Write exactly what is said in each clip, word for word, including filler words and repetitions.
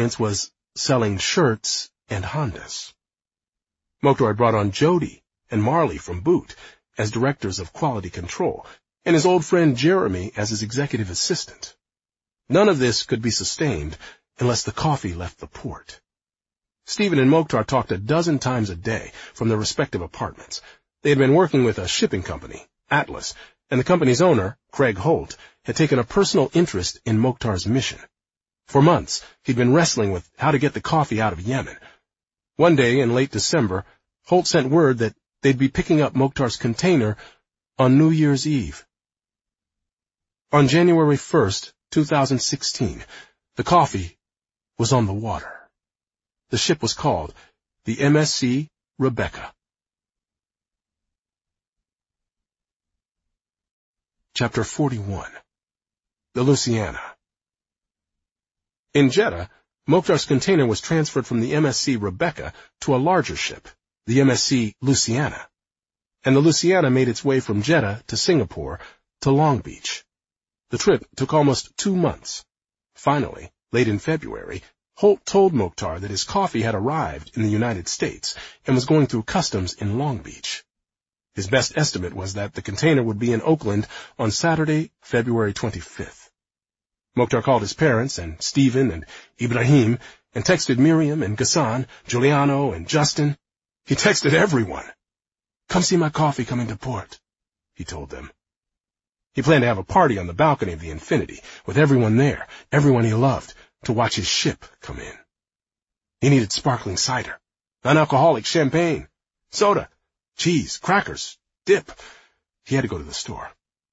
appointments was selling shirts and Hondas. Mokhtar had brought on Jody and Marley from Boot as directors of quality control, and his old friend Jeremy as his executive assistant. None of this could be sustained unless the coffee left the port. Stephen and Mokhtar talked a dozen times a day from their respective apartments. They had been working with a shipping company, Atlas, and the company's owner, Craig Holt, had taken a personal interest in Mokhtar's mission. For months, he'd been wrestling with how to get the coffee out of Yemen. One day in late December, Holt sent word that they'd be picking up Mokhtar's container on New Year's Eve. On January first, two thousand sixteen, the coffee was on the water. The ship was called the M S C Rebecca. Chapter forty-one. The Louisiana. In Jeddah, Mokhtar's container was transferred from the M S C Rebecca to a larger ship, the M S C Louisiana, and the Louisiana made its way from Jeddah to Singapore to Long Beach. The trip took almost two months. Finally, late in February, Holt told Mokhtar that his coffee had arrived in the United States and was going through customs in Long Beach. His best estimate was that the container would be in Oakland on Saturday, February twenty-fifth. Mokhtar called his parents and Stephen and Ibrahim and texted Miriam and Ghassan, Giuliano and Justin. He texted everyone. "Come see my coffee coming to port," he told them. He planned to have a party on the balcony of the Infinity, with everyone there, everyone he loved, to watch his ship come in. He needed sparkling cider, non-alcoholic champagne, soda, cheese, crackers, dip. He had to go to the store.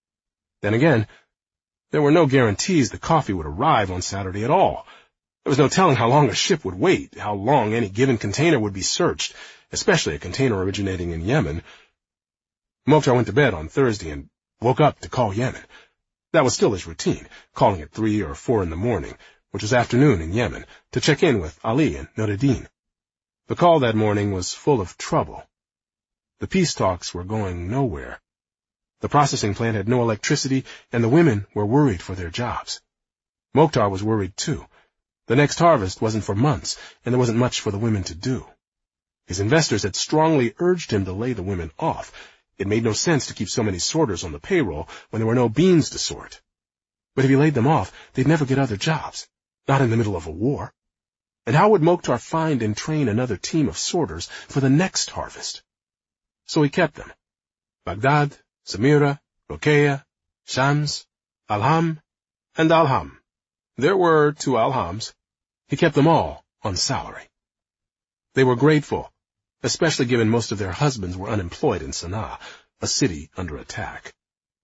Then again, there were no guarantees the coffee would arrive on Saturday at all. There was no telling how long a ship would wait, how long any given container would be searched, especially a container originating in Yemen. Mokhtar went to bed on Thursday and woke up to call Yemen. That was still his routine, calling at three or four in the morning, which was afternoon in Yemen, to check in with Ali and Nuruddin. The call that morning was full of trouble. The peace talks were going nowhere. The processing plant had no electricity, and the women were worried for their jobs. Mokhtar was worried too. The next harvest wasn't for months, and there wasn't much for the women to do. His investors had strongly urged him to lay the women off. It made no sense to keep so many sorters on the payroll when there were no beans to sort. But if he laid them off, they'd never get other jobs, not in the middle of a war. And how would Mokhtar find and train another team of sorters for the next harvest? So he kept them. Baghdad, Samira, Rokeya, Shams, Alham, and Alham. There were two Alhams. He kept them all on salary. They were grateful, especially given most of their husbands were unemployed in Sana'a, a city under attack.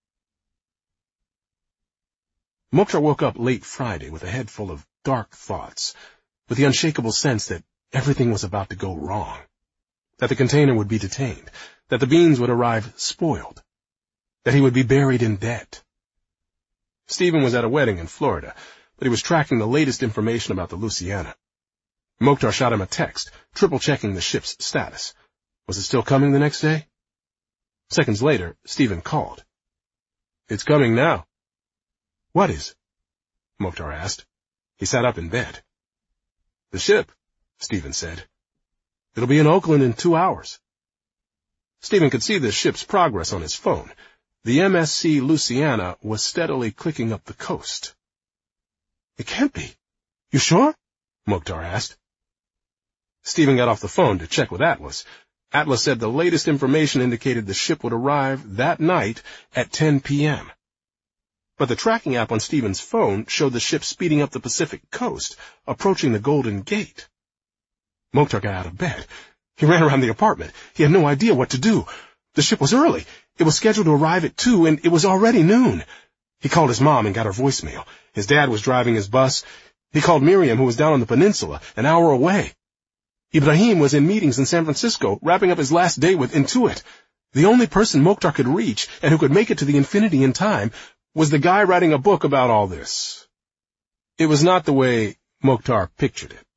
Mokhtar woke up late Friday with a head full of dark thoughts, with the unshakable sense that everything was about to go wrong, that the container would be detained, that the beans would arrive spoiled, that he would be buried in debt. Stephen was at a wedding in Florida, but he was tracking the latest information about the Louisiana. Mokhtar shot him a text, triple-checking the ship's status. Was it still coming the next day? Seconds later, Stephen called. "It's coming now." "What is?" Mokhtar asked. He sat up in bed. "The ship," Stephen said. "It'll be in Oakland in two hours." Stephen could see the ship's progress on his phone. The M S C Louisiana was steadily clicking up the coast. "It can't be. You sure?" Mokhtar asked. Stephen got off the phone to check with Atlas. Atlas said the latest information indicated the ship would arrive that night at ten p.m. But the tracking app on Stephen's phone showed the ship speeding up the Pacific coast, approaching the Golden Gate. Mokhtar got out of bed. He ran around the apartment. He had no idea what to do. The ship was early. It was scheduled to arrive at two, and it was already noon. He called his mom and got her voicemail. His dad was driving his bus. He called Miriam, who was down on the peninsula, an hour away. Ibrahim was in meetings in San Francisco, wrapping up his last day with Intuit. The only person Mokhtar could reach, and who could make it to the Infinity in time, was the guy writing a book about all this. It was not the way Mokhtar pictured it.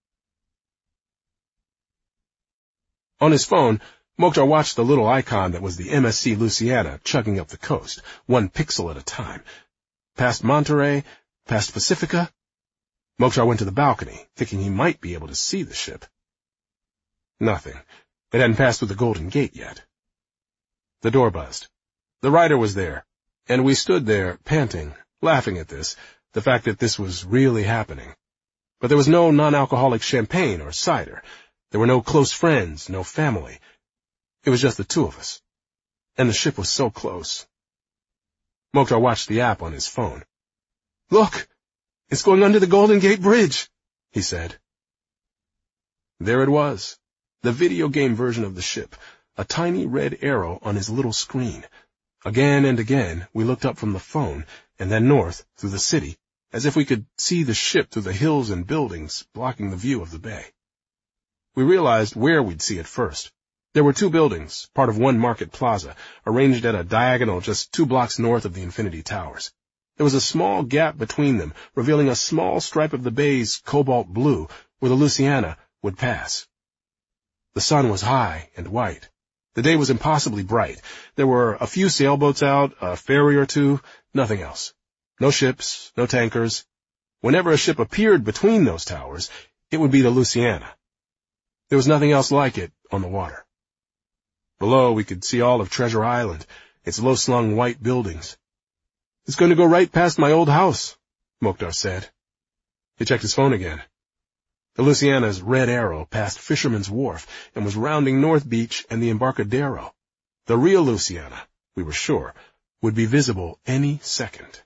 On his phone, Mokhtar watched the little icon that was the M S C Louisiana chugging up the coast, one pixel at a time. Past Monterey, past Pacifica. Mokhtar went to the balcony, thinking he might be able to see the ship. Nothing. It hadn't passed through the Golden Gate yet. The door buzzed. The rider was there, and we stood there, panting, laughing at this, the fact that this was really happening. But there was no non-alcoholic champagne or cider. There were no close friends, no family. It was just the two of us. And the ship was so close. Mokhtar watched the app on his phone. "Look! It's going under the Golden Gate Bridge," he said. There it was, the video game version of the ship, a tiny red arrow on his little screen. Again and again, we looked up from the phone, and then north, through the city, as if we could see the ship through the hills and buildings, blocking the view of the bay. We realized where we'd see it first. There were two buildings, part of one market plaza, arranged at a diagonal just two blocks north of the Infinity Towers. There was a small gap between them, revealing a small stripe of the bay's cobalt blue, where the Louisiana would pass. The sun was high and white. The day was impossibly bright. There were a few sailboats out, a ferry or two, nothing else. No ships, no tankers. Whenever a ship appeared between those towers, it would be the Louisiana. There was nothing else like it on the water. Below, we could see all of Treasure Island, its low-slung white buildings. "It's going to go right past my old house," Mokhtar said. He checked his phone again. The Louisiana's red arrow passed Fisherman's Wharf and was rounding North Beach and the Embarcadero. The real Louisiana, we were sure, would be visible any second.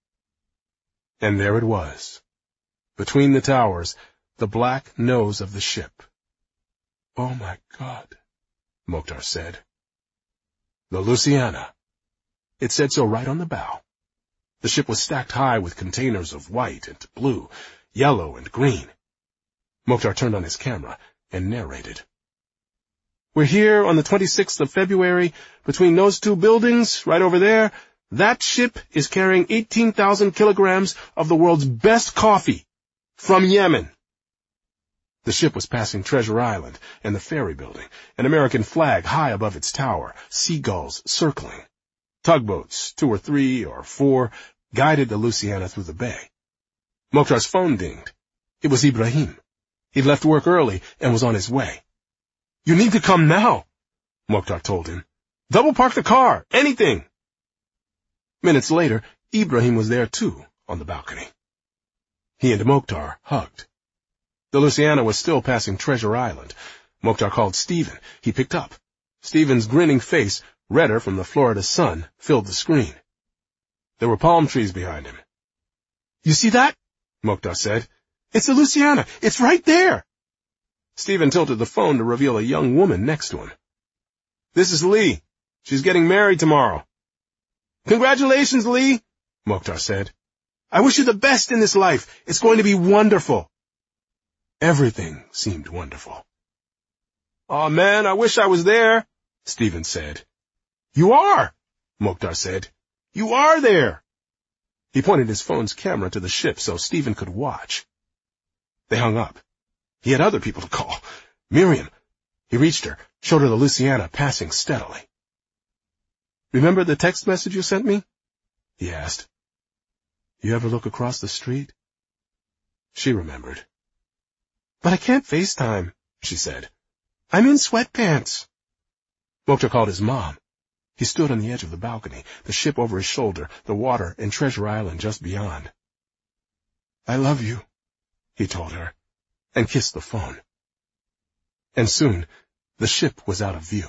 And there it was. Between the towers, the black nose of the ship. "Oh, my God," Mokhtar said. The Louisiana. It said so right on the bow. The ship was stacked high with containers of white and blue, yellow and green. Mokhtar turned on his camera and narrated. "We're here on the twenty-sixth of February, between those two buildings, right over there. That ship is carrying eighteen thousand kilograms of the world's best coffee from Yemen." The ship was passing Treasure Island and the ferry building, an American flag high above its tower, seagulls circling. Tugboats, two or three or four, guided the Louisiana through the bay. Mokhtar's phone dinged. It was Ibrahim. He'd left work early and was on his way. "You need to come now," Mokhtar told him. "Double park the car, anything." Minutes later, Ibrahim was there too, on the balcony. He and Mokhtar hugged. The Louisiana was still passing Treasure Island. Mokhtar called Stephen. He picked up. Stephen's grinning face, redder from the Florida sun, filled the screen. There were palm trees behind him. "You see that?" Mokhtar said. "It's the Louisiana. It's right there." Stephen tilted the phone to reveal a young woman next to him. "This is Lee. She's getting married tomorrow." "Congratulations, Lee," Mokhtar said. "I wish you the best in this life. It's going to be wonderful." Everything seemed wonderful. "Aw, man, I wish I was there," Stephen said. "You are," Mokhtar said. "You are there." He pointed his phone's camera to the ship so Stephen could watch. They hung up. He had other people to call. Miriam. He reached her, showed her the Louisiana passing steadily. "Remember the text message you sent me?" he asked. "You ever look across the street?" She remembered. "But I can't FaceTime," she said. "I'm in sweatpants." Mokhtar called his mom. He stood on the edge of the balcony, the ship over his shoulder, the water and Treasure Island just beyond. "I love you," he told her, and kissed the phone. And soon, the ship was out of view.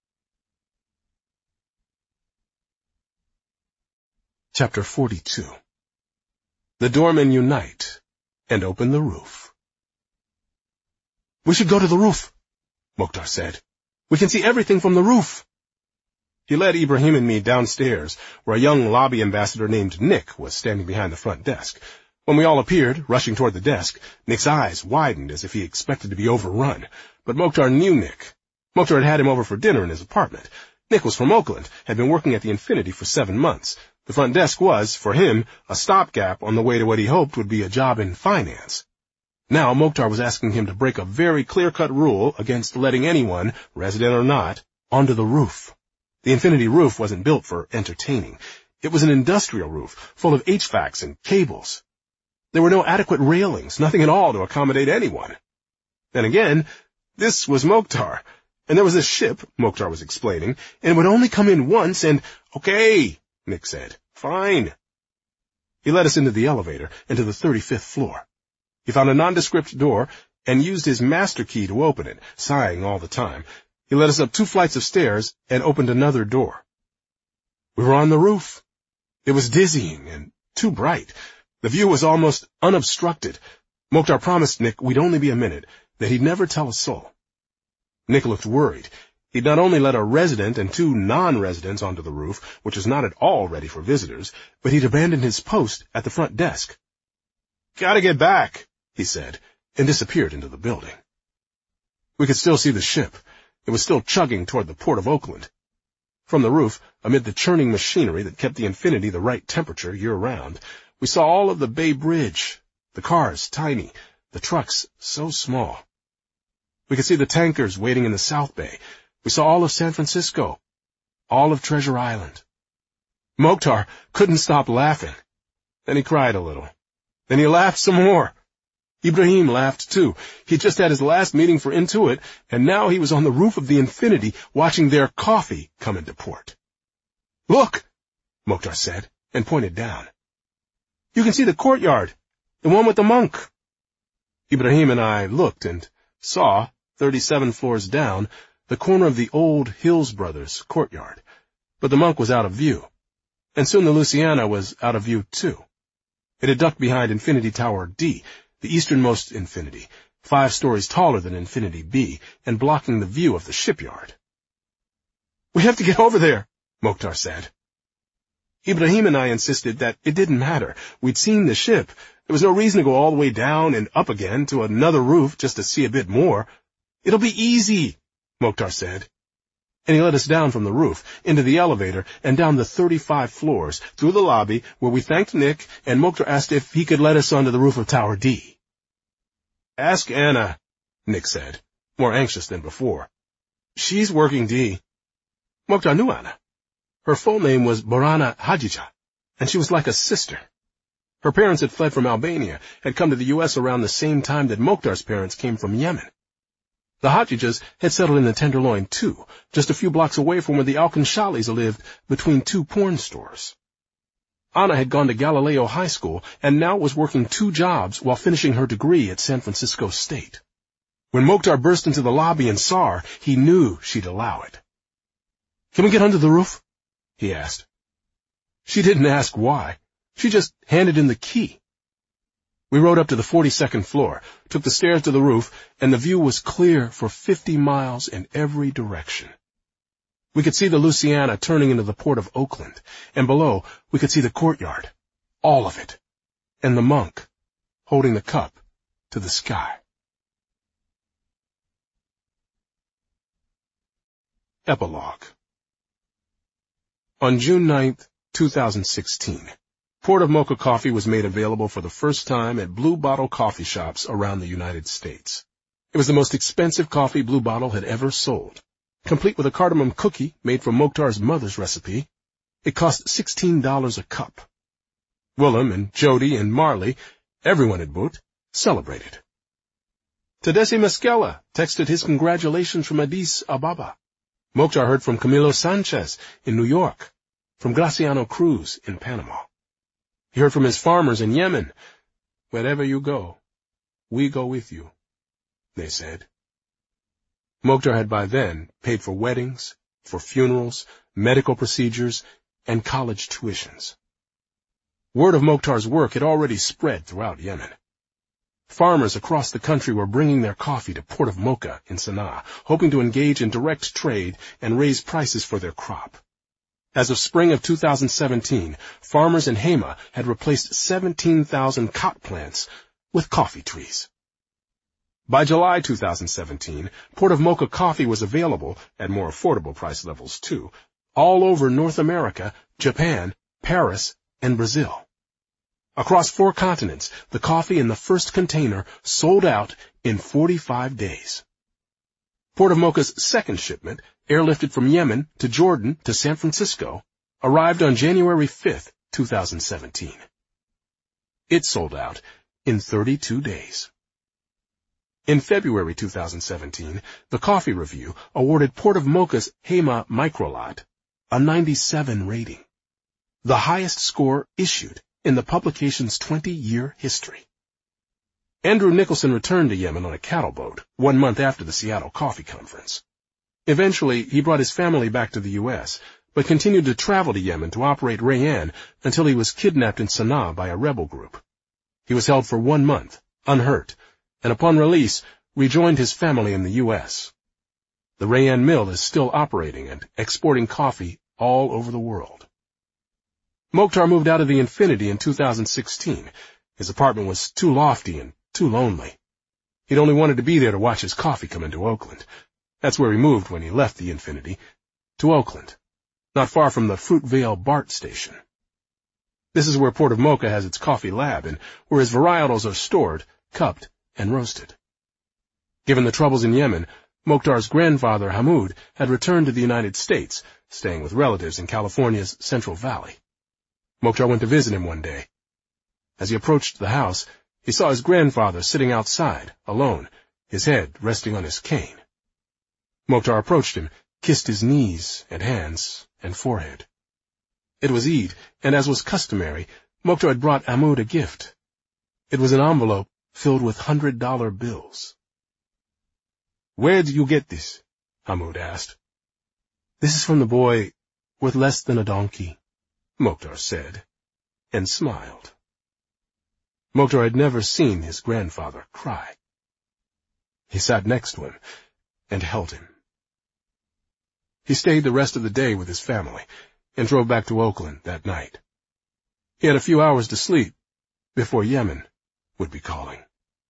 Chapter forty-two. The doormen unite and open the roof. "We should go to the roof," Mokhtar said. "We can see everything from the roof." He led Ibrahim and me downstairs, where a young lobby ambassador named Nick was standing behind the front desk. When we all appeared, rushing toward the desk, Nick's eyes widened as if he expected to be overrun. But Mokhtar knew Nick. Mokhtar had had him over for dinner in his apartment. Nick was from Oakland, had been working at the Infinity for seven months. The front desk was, for him, a stopgap on the way to what he hoped would be a job in finance. Now Mokhtar was asking him to break a very clear-cut rule against letting anyone, resident or not, onto the roof. The Infinity roof wasn't built for entertaining. It was an industrial roof, full of H V A Cs and cables. There were no adequate railings, nothing at all to accommodate anyone. Then again, this was Mokhtar, and there was a ship, Mokhtar was explaining, and it would only come in once and, "Okay," Nick said. "Fine." He led us into the elevator and to the thirty-fifth floor. He found a nondescript door and used his master key to open it, sighing all the time. He led us up two flights of stairs and opened another door. We were on the roof. It was dizzying and too bright. The view was almost unobstructed. Mokhtar promised Nick we'd only be a minute, that he'd never tell a soul. Nick looked worried. He'd not only let a resident and two non-residents onto the roof, which was not at all ready for visitors, but he'd abandoned his post at the front desk. "Gotta get back," he said, and disappeared into the building. We could still see the ship. It was still chugging toward the port of Oakland. From the roof, amid the churning machinery that kept the Infinity the right temperature year-round, we saw all of the Bay Bridge, the cars tiny, the trucks so small. We could see the tankers waiting in the South Bay. We saw all of San Francisco, all of Treasure Island. Mokhtar couldn't stop laughing. Then he cried a little. Then he laughed some more. Ibrahim laughed too. He'd just had his last meeting for Intuit, and now he was on the roof of the Infinity watching their coffee come into port. "Look," Mokhtar said, and pointed down. "You can see the courtyard, the one with the monk." Ibrahim and I looked and saw, thirty-seven floors down, the corner of the old Hills Brothers courtyard, but the monk was out of view, and soon the Louisiana was out of view too. It had ducked behind Infinity Tower D, the easternmost Infinity, five stories taller than Infinity B, and blocking the view of the shipyard. "We have to get over there," Mokhtar said. Ibrahim and I insisted that it didn't matter. We'd seen the ship. There was no reason to go all the way down and up again to another roof just to see a bit more. "It'll be easy," Mokhtar said. And he led us down from the roof, into the elevator, and down the thirty-five floors, through the lobby, where we thanked Nick, and Mokhtar asked if he could let us onto the roof of Tower D. "Ask Anna," Nick said, more anxious than before. "She's working D." Mokhtar knew Anna. Her full name was Borana Hadjicha, and she was like a sister. Her parents had fled from Albania, had come to the U S around the same time that Mokhtar's parents came from Yemen. The Hadjichas had settled in the Tenderloin, too, just a few blocks away from where the Alcanshalis lived, between two porn stores. Anna had gone to Galileo High School and now was working two jobs while finishing her degree at San Francisco State. When Mokhtar burst into the lobby and saw her, he knew she'd allow it. "Can we get under the roof?" he asked. She didn't ask why. She just handed him the key. We rode up to the forty-second floor, took the stairs to the roof, and the view was clear for fifty miles in every direction. We could see the Louisiana turning into the port of Oakland, and below we could see the courtyard, all of it, and the monk holding the cup to the sky. Epilogue. On June ninth, two thousand sixteen, Port of Mocha coffee was made available for the first time at Blue Bottle coffee shops around the United States. It was the most expensive coffee Blue Bottle had ever sold. Complete with a cardamom cookie made from Mokhtar's mother's recipe, it cost sixteen dollars a cup. Willem and Jody and Marley, everyone at Boot, celebrated. Tadesse Mesquela texted his congratulations from Addis Ababa. Mokhtar heard from Camilo Sanchez in New York, from Graciano Cruz in Panama. He heard from his farmers in Yemen. "Wherever you go, we go with you," they said. Mokhtar had by then paid for weddings, for funerals, medical procedures, and college tuitions. Word of Mokhtar's work had already spread throughout Yemen. Farmers across the country were bringing their coffee to Port of Mocha in Sana'a, hoping to engage in direct trade and raise prices for their crop. As of spring of two thousand seventeen, farmers in Hema had replaced seventeen thousand cot plants with coffee trees. By July two thousand seventeen, Port of Mocha coffee was available, at more affordable price levels too, all over North America, Japan, Paris, and Brazil. Across four continents, the coffee in the first container sold out in forty-five days. Port of Mocha's second shipment, airlifted from Yemen to Jordan to San Francisco, arrived on January fifth, two thousand seventeen. It sold out in thirty-two days. In February two thousand seventeen, the Coffee Review awarded Port of Mocha's Hema Microlot a ninety-seven rating, the highest score issued in the publication's twenty-year history. Andrew Nicholson returned to Yemen on a cattle boat one month after the Seattle Coffee Conference. Eventually, he brought his family back to the U S, but continued to travel to Yemen to operate Rayan until he was kidnapped in Sana'a by a rebel group. He was held for one month, unhurt, and upon release, rejoined his family in the U S. The Rayan mill is still operating and exporting coffee all over the world. Mokhtar moved out of the Infinity in two thousand sixteen. His apartment was too lofty and too lonely. He'd only wanted to be there to watch his coffee come into Oakland. That's where he moved when he left the Infinity, to Oakland, not far from the Fruitvale BART station. This is where Port of Mocha has its coffee lab and where his varietals are stored, cupped, and roasted. Given the troubles in Yemen, Mokhtar's grandfather, Hamoud, had returned to the United States, staying with relatives in California's Central Valley. Mokhtar went to visit him one day. As he approached the house, he saw his grandfather sitting outside, alone, his head resting on his cane. Mokhtar approached him, kissed his knees and hands and forehead. It was Eid, and as was customary, Mokhtar had brought Hamoud a gift. It was an envelope filled with hundred-dollar bills. "Where did you get this?" Hamoud asked. "This is from the boy worth less than a donkey," Mokhtar said, and smiled. Mokhtar had never seen his grandfather cry. He sat next to him and held him. He stayed the rest of the day with his family and drove back to Oakland that night. He had a few hours to sleep before Yemen would be calling.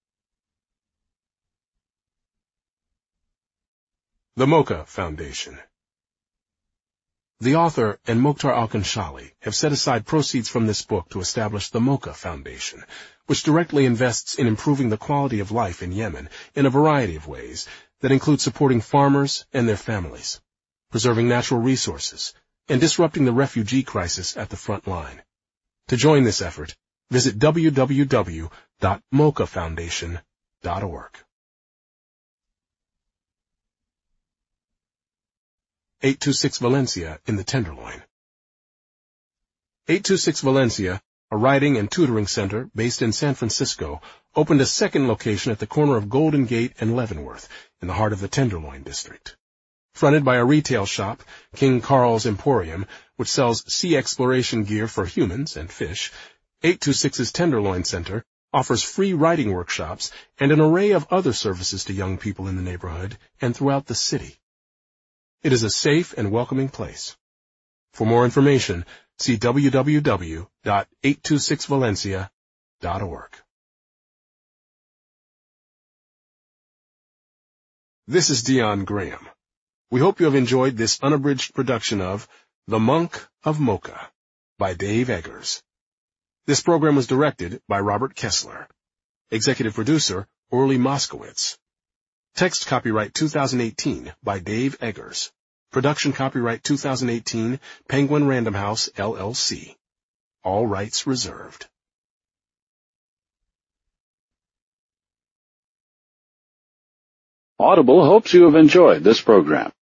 The Mocha Foundation. The author and Mokhtar Alkanshali have set aside proceeds from this book to establish the Mocha Foundation, which directly invests in improving the quality of life in Yemen in a variety of ways that include supporting farmers and their families, preserving natural resources, and disrupting the refugee crisis at the front line. To join this effort, visit w w w dot mocha foundation dot org. eight two six Valencia in the Tenderloin. eight two six Valencia, a writing and tutoring center based in San Francisco, opened a second location at the corner of Golden Gate and Leavenworth in the heart of the Tenderloin district. Fronted by a retail shop, King Carl's Emporium, which sells sea exploration gear for humans and fish, eight two six's Tenderloin Center offers free writing workshops and an array of other services to young people in the neighborhood and throughout the city. It is a safe and welcoming place. For more information, see w w w dot eight two six valencia dot org. This is Dion Graham. We hope you have enjoyed this unabridged production of The Monk of Mocha by Dave Eggers. This program was directed by Robert Kessler. Executive producer, Orly Moskowitz. Text copyright two thousand eighteen by Dave Eggers. Production copyright two thousand eighteen, Penguin Random House, L L C. All rights reserved. Audible hopes you have enjoyed this program.